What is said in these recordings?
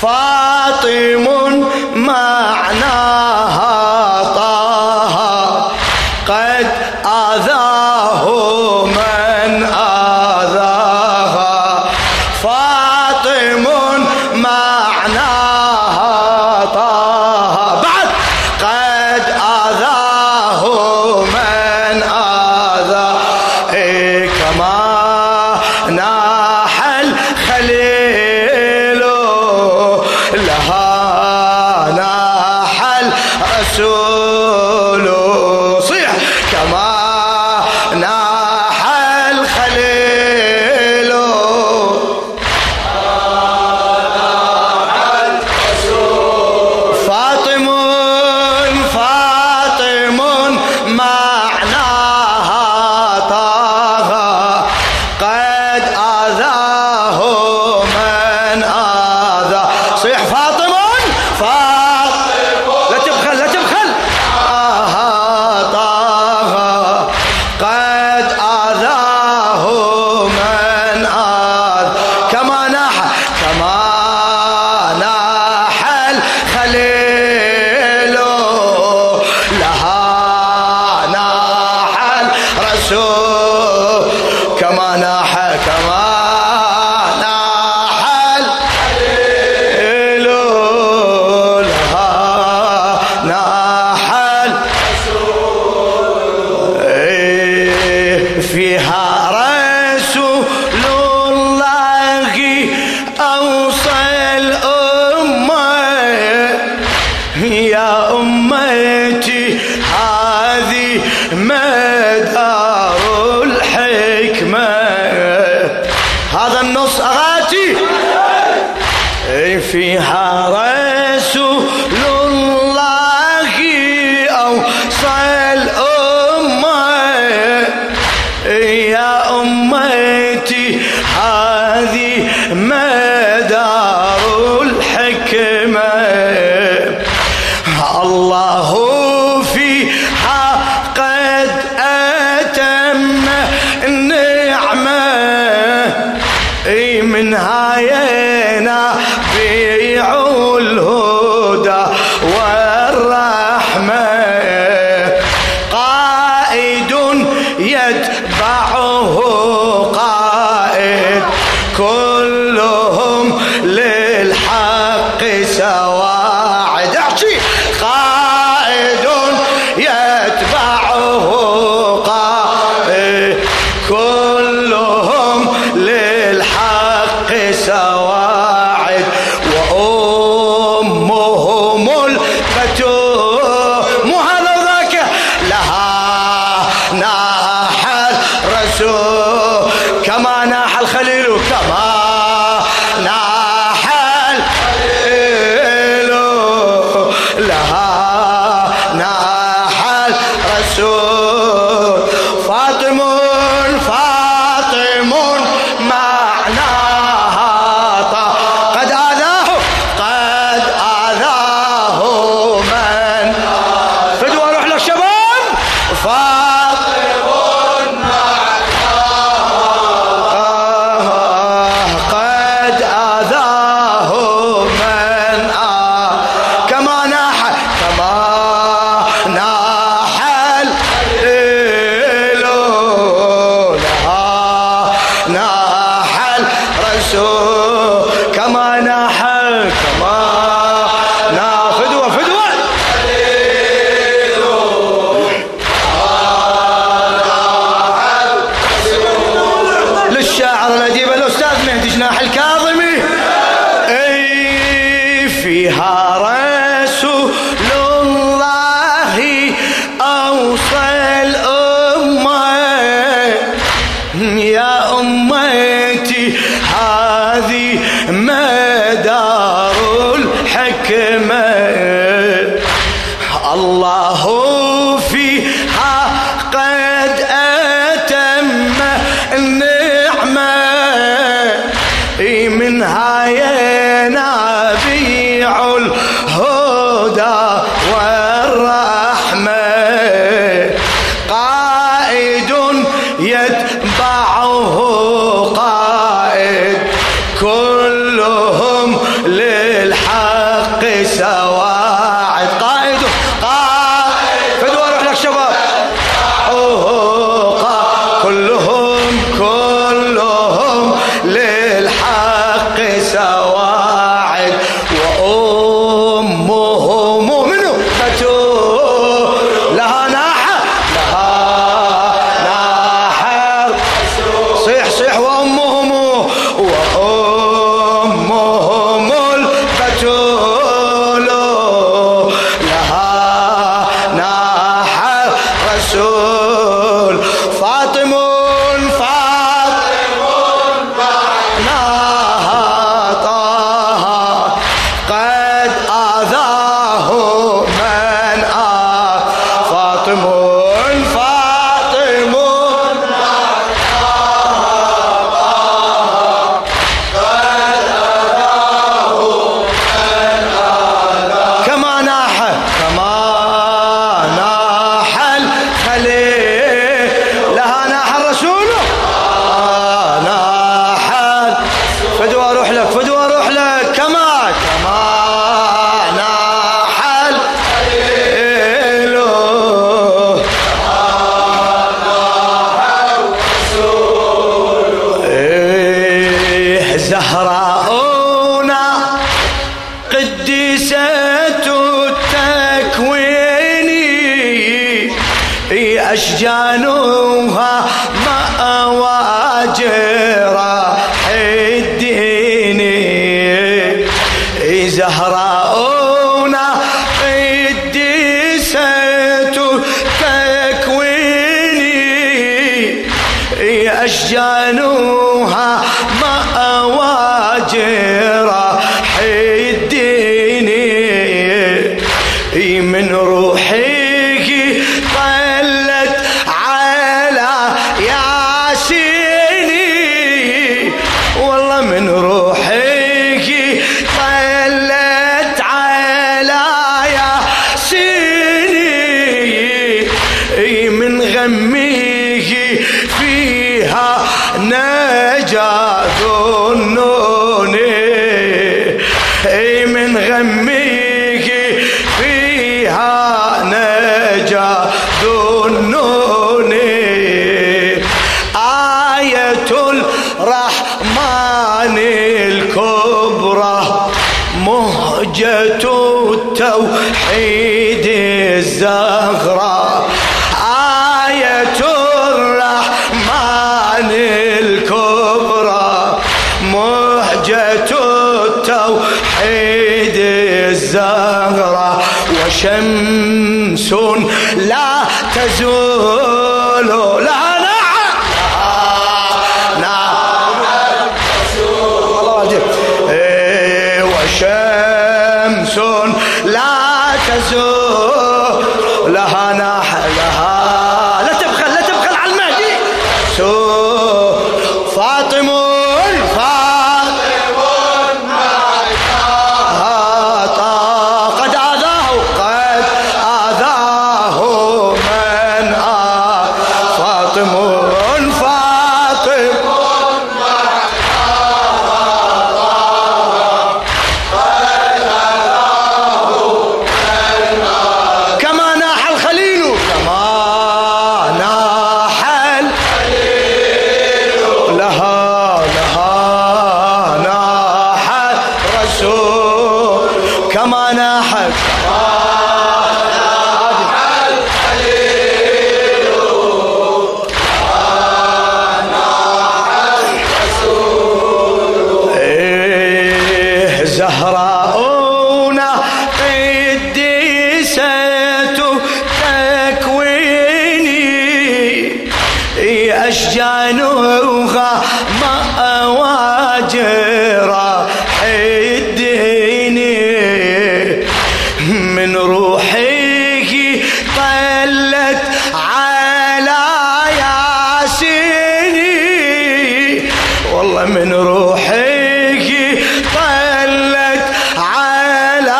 فاطم معناها طه قد آذاه من آذاها. فاطم معناها طه بعد قد آذاه من آذاه. كما ناح الخليل لها ناح الرسول. صيح كما ناح الخليل فاطم فاطم معناها طه قد آذاه من آذى. صيح فاطم لا تبخل لا تبخل طه قد آذاه من آذى. كما ناح الخليل لها ناح الرسول. كما ناح الخليل لها ناح الرسول. فيها رسول الله أوصى الأمة يا أمتي هذه مدار الحكمة. هذا النص أغاتي. فيها رسول الله أوصى الأمة يا أمتي هذه مدار الحكمة. الله فيها قد أتم النعمة منها ينابيع الهدى والرحمة. قائد يتبعه قائد كلهم للحق سواعد. احكي قائد يتبعه قائد كلهم للحق سواعد. وأمهم البتول مو هذا وذاك لها ناح الرسول. كما ناح الخليل كما ناح الخليل لها ناح الرسول. فاطم معناها طه قد آذاه من فدوى. روح للشباب. فاطم قد آذاه من كما ناح الخليل لها ناح الرسول. كما ناح فدوى للشاعر الأديب الأستاذ مهدي جناح الكاظمي. فيها رسول الله أوصى الأمة يا أمتي هذه مدار الحكمة. الله فيها قد أتم النعمة منها ينابيع الهدى والرحمة. قائد يتبعه قائد كلهم للحق فدوى اروح لك فدوى اروح لك كما ناحل زهراؤنا قديسة التكوين أشجانها مأواجر الدين زهراؤنا قديسة التكوين أشجانها مأواجر الدين من روحي طلت على ياسيني والله من روحي طلت على ياسيني من غمي فيها نجا ظنوني من غمي فيها نجا ظنوني آية الرحمن الكبرى مهجة التوحيد الزهراء آية الرحمن الكبرى مهجة التوحيد الزهراء وشمس لا تزول لها وشمس لا تزول لها نحلها لا تبخل على المهدي فاطمة كما ناحل زهراؤنا قديسة تكويني أشجانها مأواجر الدين من روحي طلت على ياسيني والله من روحي طلت على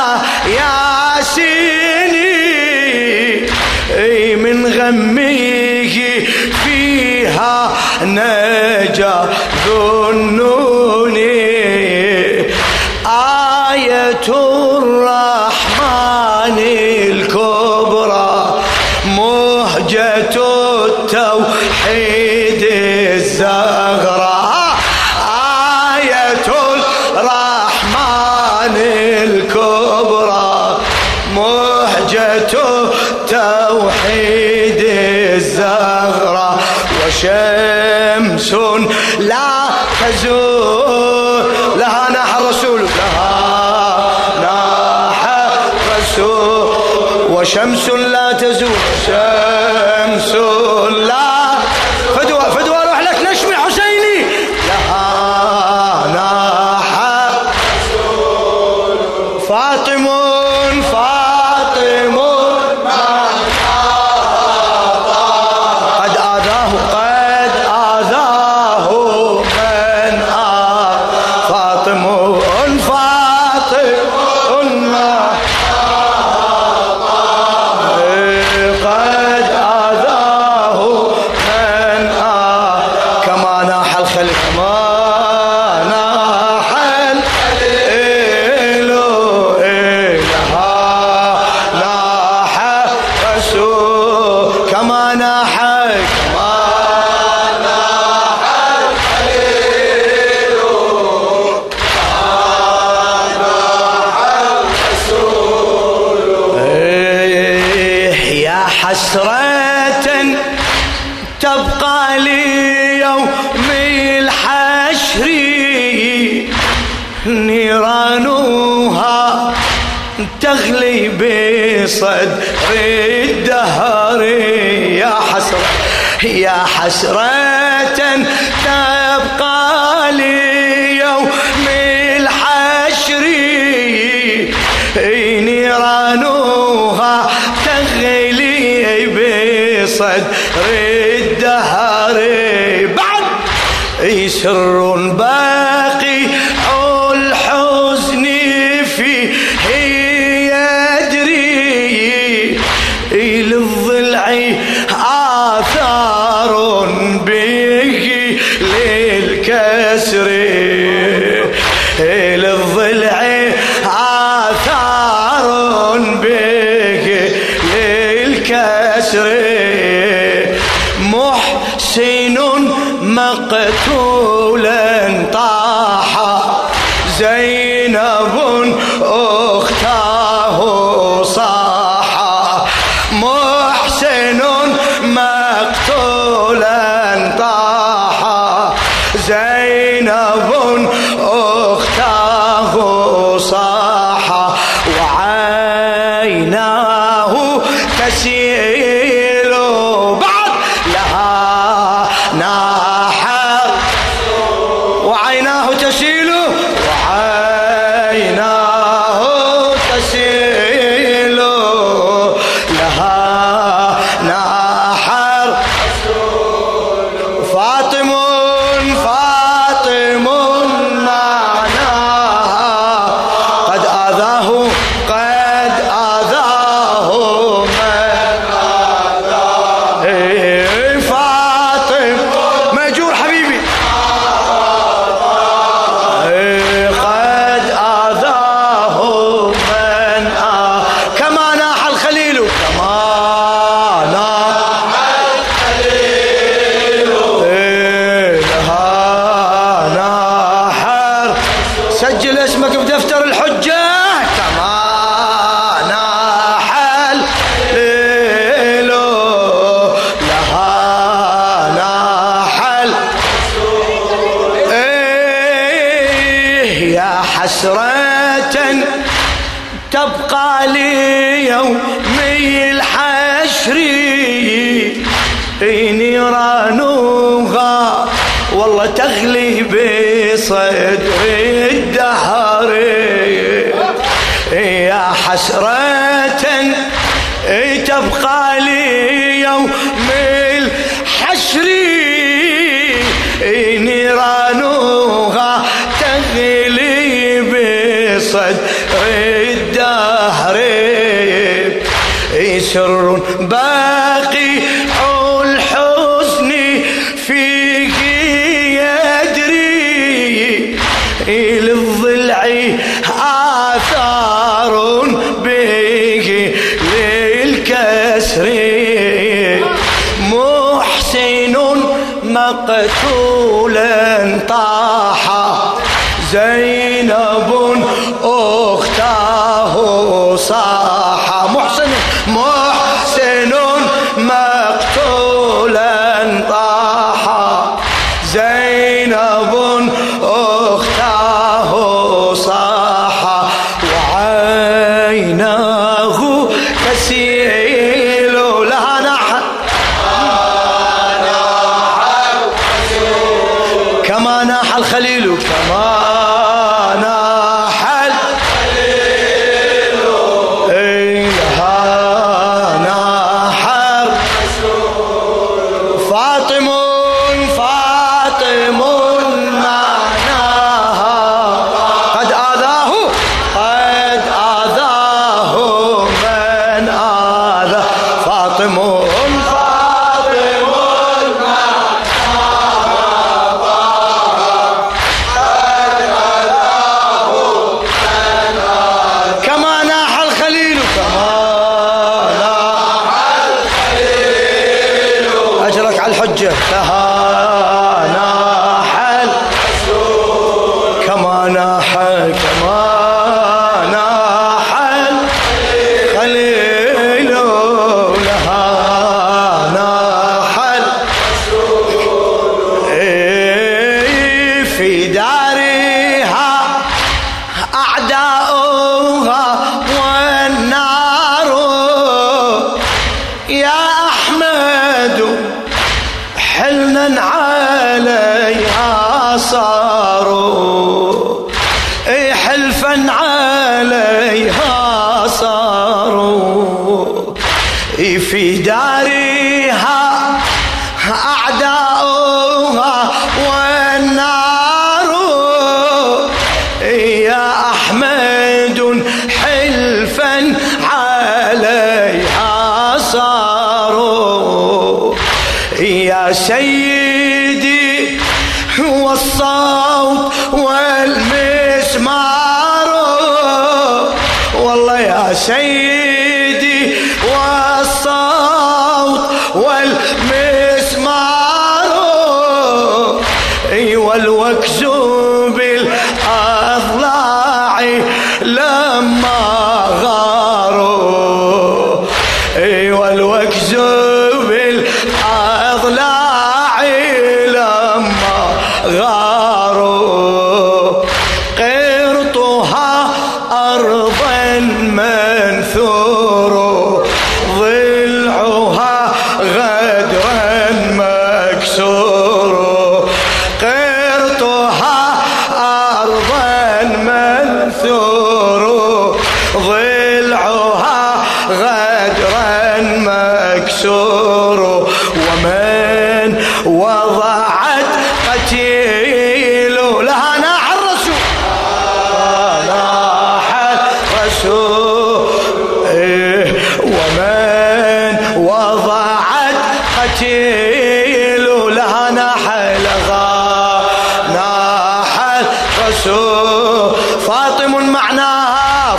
ياسيني من غمي فيها نجا ظنوني آية الرحمن الكبرى مهجة التوحيد الزهراء آية الرحمن الكبرى مهجة التوحيد الزهراء وشمس لا تزول لها نحى الرسول لها نحى الرسول وشمس لا تزول شمس لا فدوى اروح لك نشمي حسيني لها نحى فاطمة كما ناح نيرانها تغلي بصدر الدهر. يا حسرة يا حسرة تبقى لي يوم الحشر، نيرانها تغلي بصدر الدهر. بعد سر باقي الحزن فيه يدري، للضلع آثار به للكسر، للضلع آثار به للكسر. محسن مقتولا طاح زينب أختاه صاح، محسن مقتولا طاح زينب أختاه صاح، وعيناه تسيل بعد لها ناحر، وعيناه تسيل، وعيناه تسيل لها ناحر. فاطم فاطم معناها قد آذاه، قد آذاه من آذاه. فاطم مأجور حبيبي، قد آذاه من كما ناح الخليل، كما ناح الخليل لها ناحر. سجل اسمك بدفتر الحجة، كما ناح الخليل لها ناحل. يا حسرة تبقى لي يوم الحشر، نيرانها والله تغلي بصدر الدهر. يا حسرة تبقى لي يوم الحشر، نيرانها تغلي بصدر الدهر. سر باقي الحزن فيه يدري، للضلع آثار به للكسر. محسن مقتولا طاح زينب أختاه صاح، محسن محسن مقتولا طاح زينب أختاه صاح، وعيناه تسيل لها نحر، كما ناح الخليل، كما ناح الخليل لها ناحر. فاطم فاطم معناها قد آذاه، قد آذاه من آذى. فاطم لها ناحل، كما ناحل، كما ناحل خليل لها ناحل. في دارها صاروا حلفا عليها صاروا في دارها أعداؤها والنار يا أحمد حلفا عليها صاروا يا سيدي والصوت والمسمار والله يا سيدي والصوت والمسمار والوكز بالأضلاع لما غاروا والوكز بالأضلاع لما غاروا قرطها أرضا منثور ضلعها غدرا مكسور قرطها أرضا منثور ضلعها غدرا مكسور ومن وضعت قتيل لها ناح الرسول ناح الرسول ومن وضعت قتيل لها ناح الرسول فاطم معناها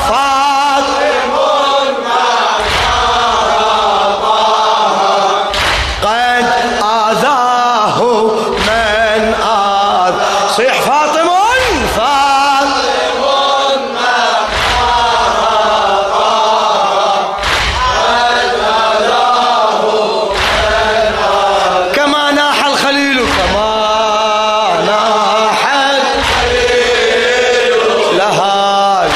قد آذاه من آذى صيح فاطم كما ناح الخليل كما ناح الخليل لها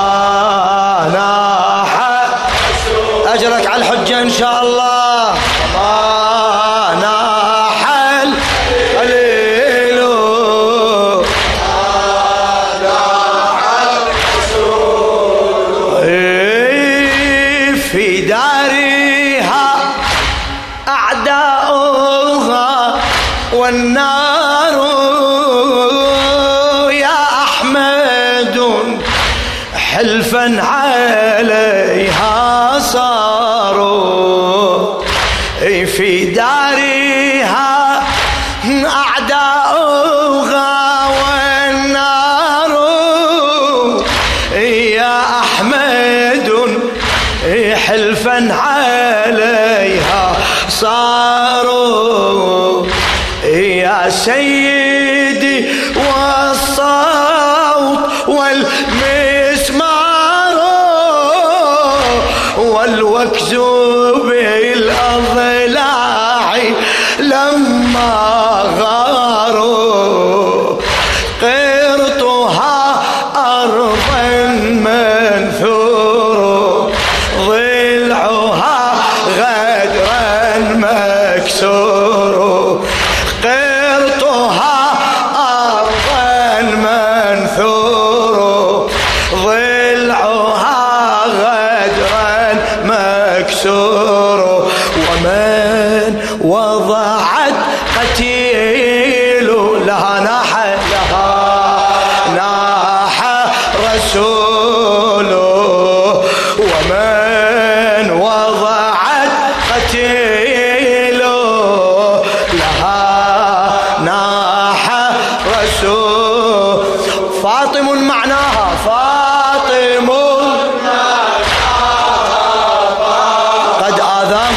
ناح أجرك على الحجة إن شاء الله كما ناح الخليل في دارها أعداؤها والنار يا أحمد حلفا عليها صاروا في دارها أعداؤها والنار يا أحمد حلفا عليها صاروا يا سيدي والصوت والمسمار والوكز بالأضلاع لما غاروا قرطها أرضا منثور ضلعها غدرا مكسور قرطها أرضا منثور ضلعها غدرا مكسور ومن وضعت قتيل لها ناح رسول ومن وضعت قتيل لها ناح رسول فاطم معناها قد آذاه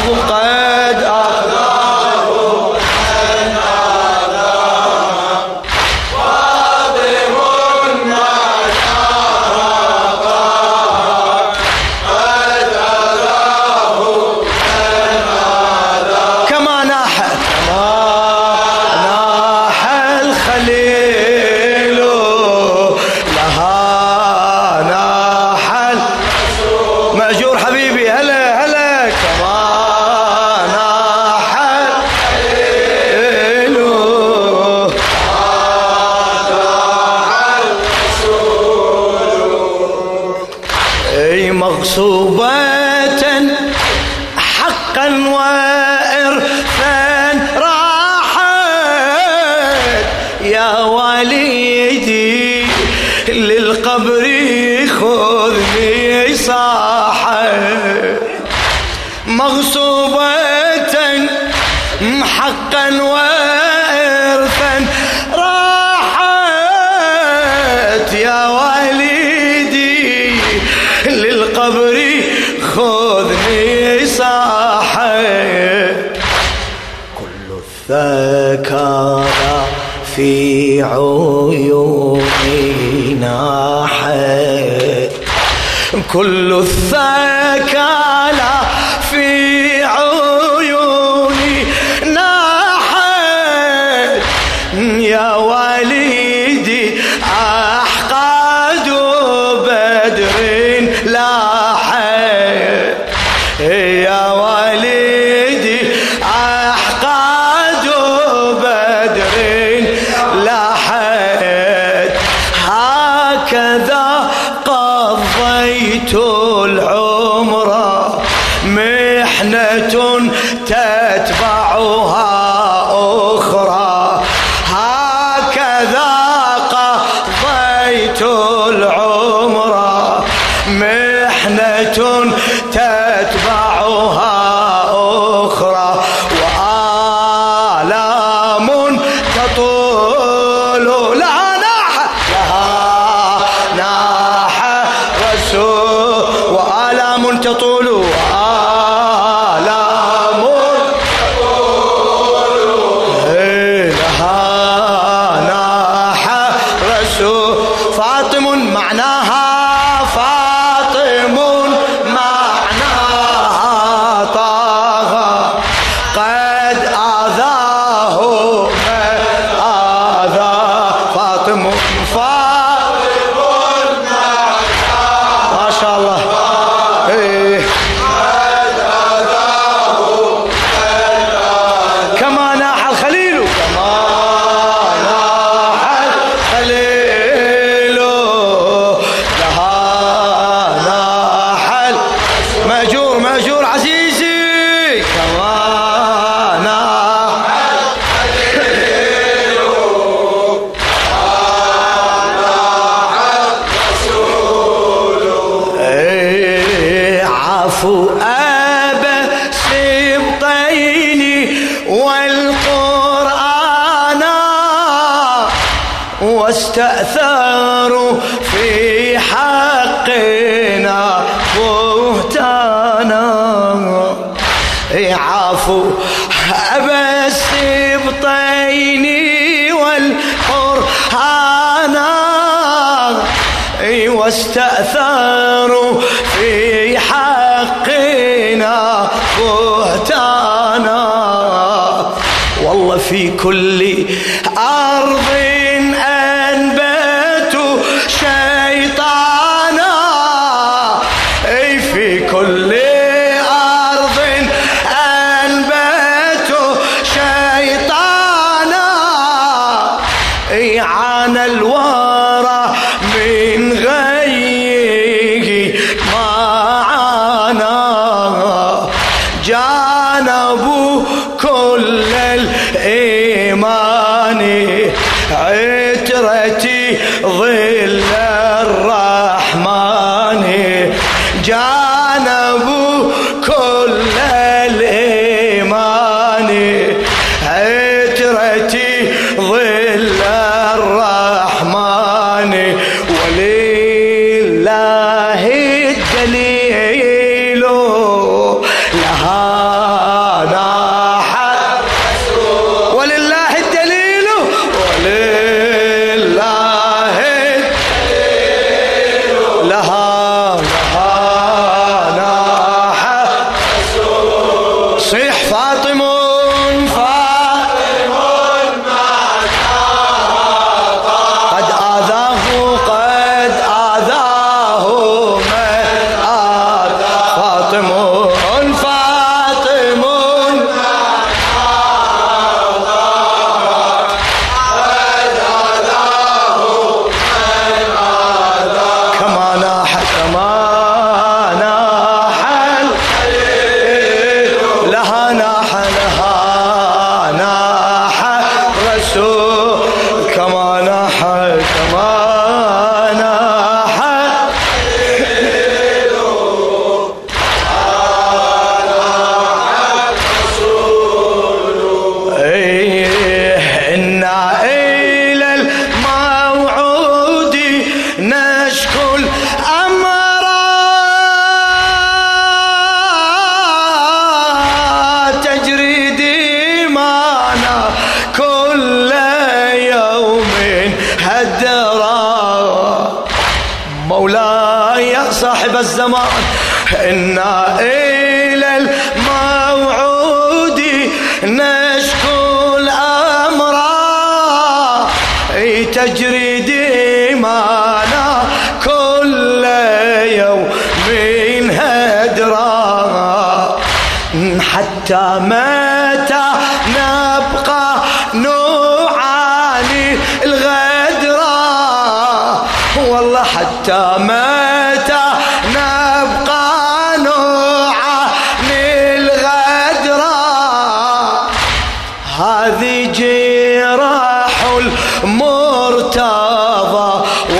كما ناح الخليل لها مغصوبة حقا وإرثا راحت يا والدي للقبر خذني صاحت مغصوبة حقا وإرثا راحت يا والدي للقبر خذني صاحت كل الثكالى في عيوني ناحت كل الثكالى في عيوني ناحت يا والدي أحقاد بدر لاحت يا والدي أحقاد بدر لاحت هكذا قضيت العمر محنة تتبعها أخرى هكذا قضيت العمر محنة تتبعها أخرى وآلام تطول لها ناح رسول وآلام تطول واستأثروا في حقنا بهتانا عفو أبا السبطين والقرآن واستأثروا في حقنا بهتانا والله في كل أرض أنبتوا شيطانا في كل أرض أنبتوا شيطانا عانى الورى من غيه ما عانى جانبوا كل الإيمان عترتي ظل الرحمن جانبوا كل الإيمان عترتي ظل الرحمن ولله الدليل لها الأمراء تجري دمانا كل يوم هدرا. مولاي يا صاحب الزمان إنا إلى الموعود نشكو الأمراء تجري دمانا كل يوم هدرا. حتى متى نبقى نعاني الغدرة؟ والله حتى متى نبقى نعاني الغدرة؟ هذه جراح المرتضى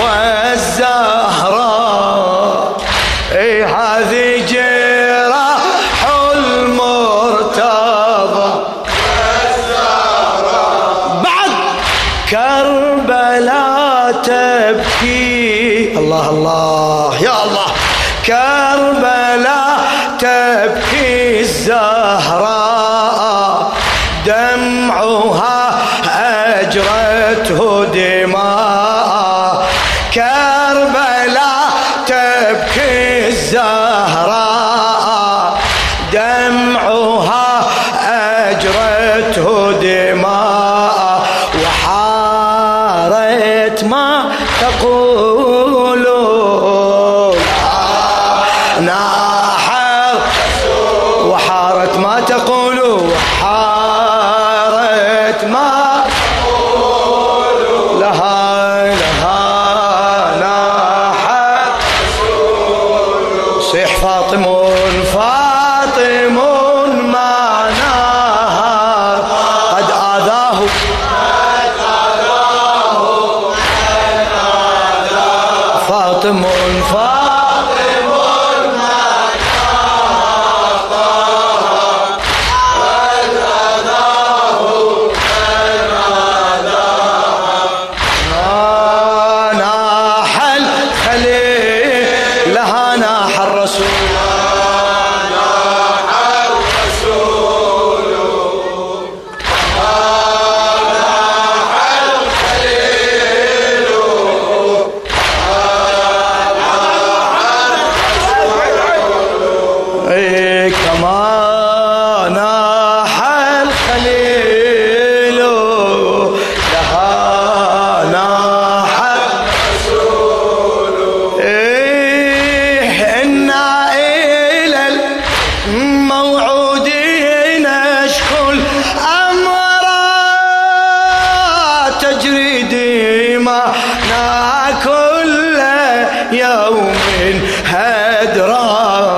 والزهراء. هذه جراح المرتضى والزهراء. بعد كربلاء تبكي، الله الله يا الله، كربلاء تبكي الزهراء دمعها أجرته دماء. كربلاء تبكي الزهراء دمعها أجرته دماء. وحارت ما تقولون ناحر، وحارت ما تقولون، وحارت ما تقولون لها ناحر. صيح فاطم فاطم معناها قد آذاه فاطم فاطم ناح الخليل لها ناح الرسول. كما ناح الخليل لها ناح الرسول. إنا إلى الموعود نشكو الأمراء تجري دمانا كل يوم هدرا.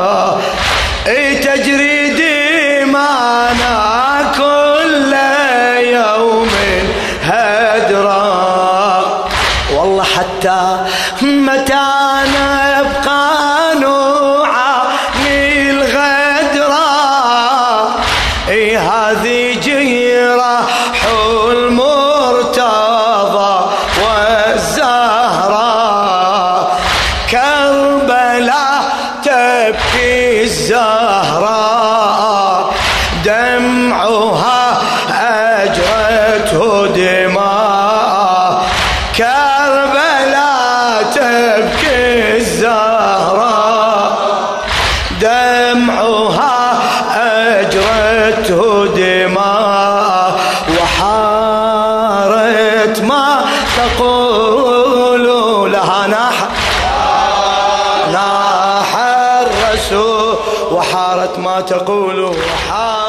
تجري دمانا كل يوم هدرا. والله حتى متى نبقى نعاني الغدرة؟ هذه جراح المرتضى والزهراء. كربلاء تبكي الزهراء دمعها أجرته دماء. كربلاء تبكي الزهراء دمعها أجرته دماء. وحارت ما تقول لها ناح الرسول. وحارت ما تقول